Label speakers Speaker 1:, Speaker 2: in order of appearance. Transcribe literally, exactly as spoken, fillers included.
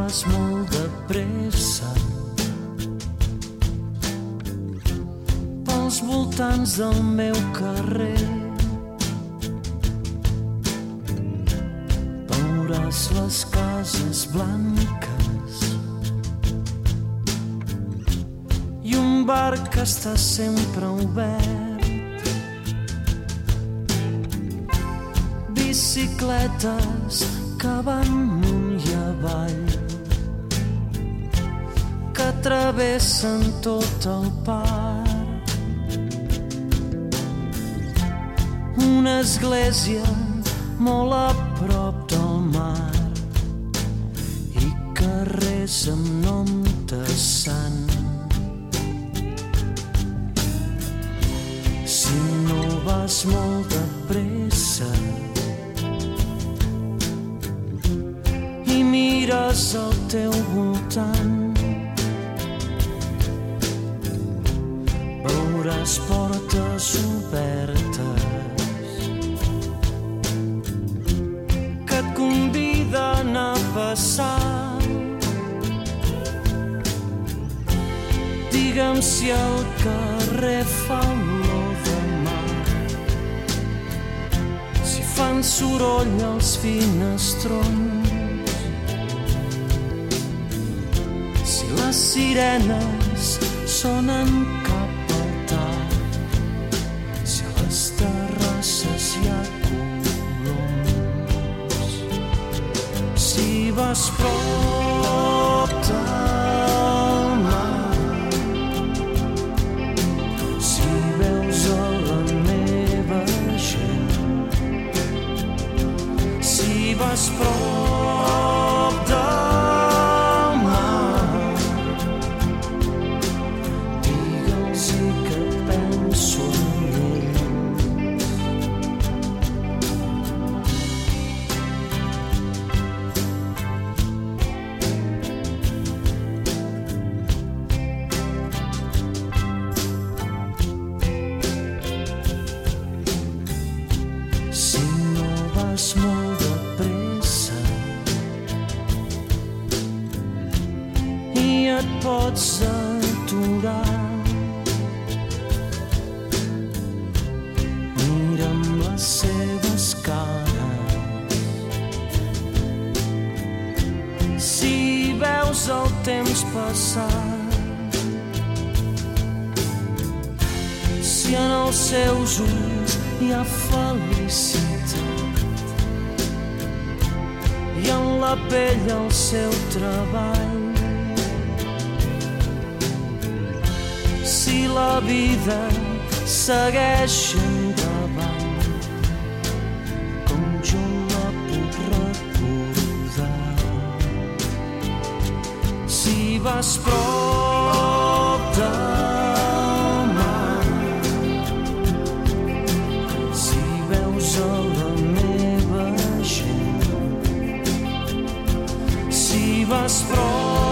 Speaker 1: vas molt de pressa pels voltants del meu carrer. Veuràs les cases blanques i un bar que està sempre obert. Bicicletes que van amunt i avall, que travessen tot el parc. Una església molt a prop del mar i carrers amb nom de sant. Si no vas molt de pressa i mires al teu voltant, veuràs portes obertes que et conviden a passar. Digue'm si el carrer fa olor de mar, si fan soroll els finestrons, si les sirenes sonen cap al tard, si a les terrasses hi ha coloms, si vas prop del mar, si veus a la meva gent, si vas prop del mar, digue'ls-hi que penso en ells. Si no vas molt de pressa i et pots aturar, mira'm les seves cares. Si veus el temps passar, si en els seus ulls hi ha felicitat i en la pell el seu treball, si la vida segueix endavant com jo la puc recordar, si vas prop del mar, si veus a la meva gent, si vas prop